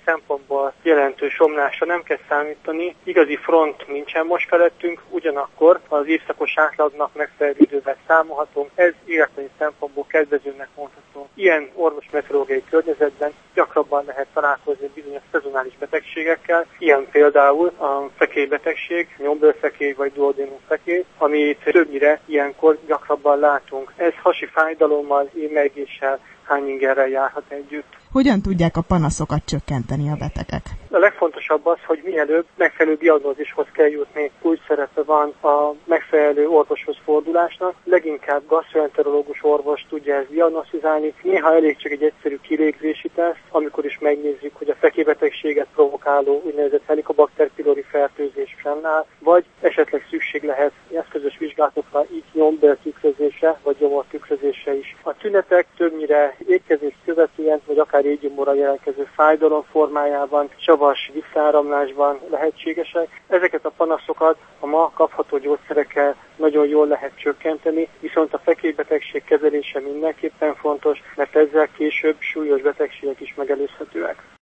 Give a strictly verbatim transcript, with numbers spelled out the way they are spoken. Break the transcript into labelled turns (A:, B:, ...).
A: szempontból jelentős omlásra nem kell számítani. Igazi front nincsen most felettünk, ugyanakkor az évszakos átlagnak megfelelő idővel számolhatunk. Ez életleni szempontból kedvezőnek mondható. Ilyen orvos-meteorológiai környezetben gyakrabban lehet találkozni bizonyos szezonális betegségekkel, ilyen például a fekélybetegség, nyombőrfekély vagy duodénumfekély, amit többnyire ilyenkor gyakrabban látunk. Ez hasi fájdalommal, émelygéssel, hányingerrel járhat együtt.
B: Hogyan tudják a panaszokat csökkenteni a betegek?
A: A legfontosabb az, hogy mielőbb megfelelő diagnózishoz kell jutni. Úgy szerepe van a megfelelő orvoshoz fordulásnak. Leginkább gastroenterológus orvos tudja ezt diagnosztizálni. Néha elég csak egy egyszerű kilégzési teszt, amikor is megnézzük, hogy a fekélybetegséget provokáló úgynevezett Helicobacter pylori fertőzés fennáll, vagy esetleg szükség lehet eszközös vizsgálatokra, így nyombéltükrözésre vagy gyomortükrözésre is. A tünetek többnyire étkezést követően, vagy akár étgyomorra jelentkező fájdalom formájában, savas visszáramlásban lehetségesek. Ezeket a panaszokat a ma kapható gyógyszerekkel nagyon jól lehet csökkenteni, viszont a fekélybetegség kezelése mindenképpen fontos, mert ezzel később súlyos betegségek is megelőzhetőek.